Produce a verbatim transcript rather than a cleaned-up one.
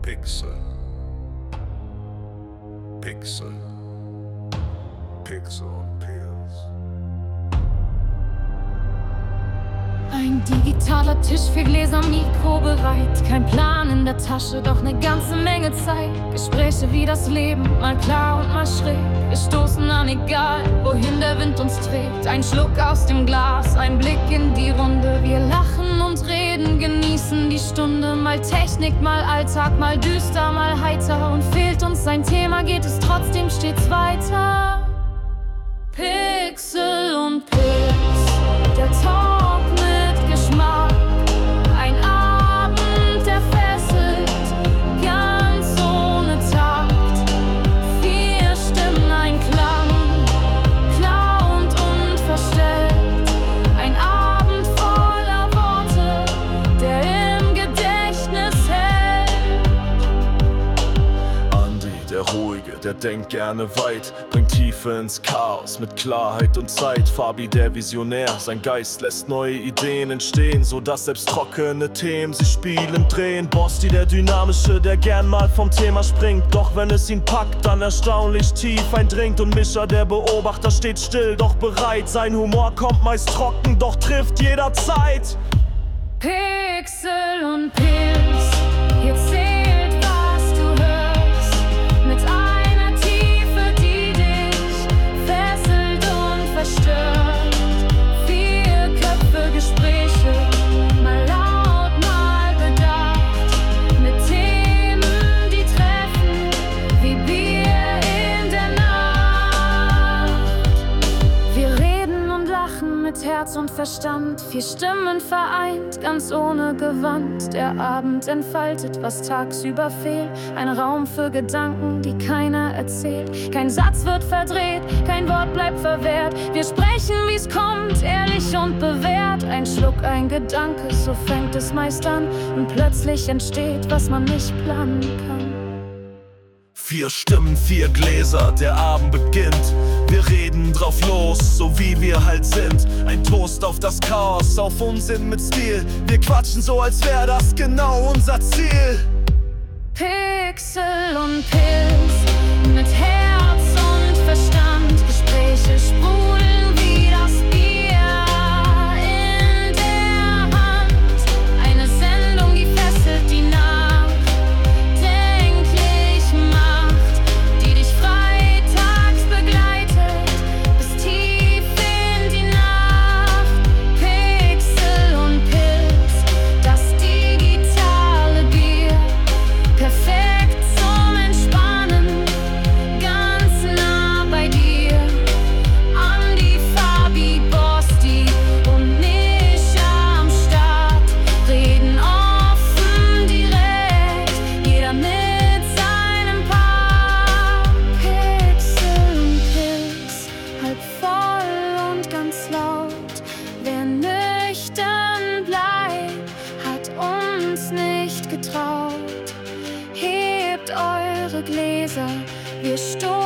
Pixel. Pixel. Pixel und Pilz. Ein digitaler Tisch, vier Gläser, Mikro bereit. Kein Plan in der Tasche, doch ne ganze Menge Zeit. Gespräche wie das Leben, mal klar und mal schräg. Wir stoßen an, egal wohin der Wind uns trägt. Ein Schluck aus dem Glas, ein Blick in die Runde. Wir lachen und reden, genießen die Stunde. Mal Technik, mal Alltag, mal düster, mal heiter. Und fehlt uns ein Thema, geht es trotzdem stets weiter. Pixel und Pilz, der Talk mit Geschmack. Ein Abend, der fesselt, ganz ohne Takt. Vier Stimmen, ein Klang, klar und unverstellt. Ein Abend voller Worte, der im Gedächtnis hält. Andi, der Ruhige, der denkt gerne weit, bringt Tiefe ins Chaos mit Klarheit und Zeit. Fabi, der Visionär, sein Geist lässt neue Ideen entstehen, so dass selbst trockene Themen sich spielen, drehen. Bosti, der Dynamische, der gern mal vom Thema springt, doch wenn es ihn packt, dann erstaunlich tief eindringt. Und Mischa, der Beobachter, steht still, doch bereit. Sein Humor kommt meist trocken, doch trifft jederzeit. Pixel und Pilz, hier zählt, was du hörst. Mit einer Tiefe, die dich fesselt und verstört. Vier Köpfe, Gespräche, mal laut, mal bedacht. Mit Themen, die treffen, wie Bier in der Nacht. Wir reden und lachen mit Herz und Verstand. Vier Stimmen vereint, ganz ohne Gewand. Der Abend entfaltet, was tagsüber fehlt. Ein Raum für Gedanken, die keiner erzählt. Kein Satz wird verdreht, kein Wort bleibt verwehrt. Wir sprechen, wie's kommt, ehrlich und bewährt. Ein Schluck, ein Gedanke, so fängt es meist an. Und plötzlich entsteht, was man nicht planen kann. Vier Stimmen, vier Gläser, der Abend beginnt. Wir reden drauf los, so wie wir halt sind. Ein Toast auf das Chaos, auf Unsinn mit Stil. Wir quatschen so, als wär das genau unser Ziel. Pixel und Pilz, mit Herz und Verstand. Gespräche sprudeln wie das Bier in der Hand. Eine Sendung, die fesselt, die nachdenklich macht, die dich freitags begleitet bis tief in die Nacht. Pixel und Pilz, das digitale Bier, perfekt zum Entspannen, ganz nah bei dir. Andi, Fabi, Bosti und Mischa am Start, reden offen, direkt, jeder mit seinem Part. Pixel und Pilz, halb voll und ganz laut. Wer nüchtern bleibt, hat uns nicht getraut. Hebt eure Gläser, wir stoßen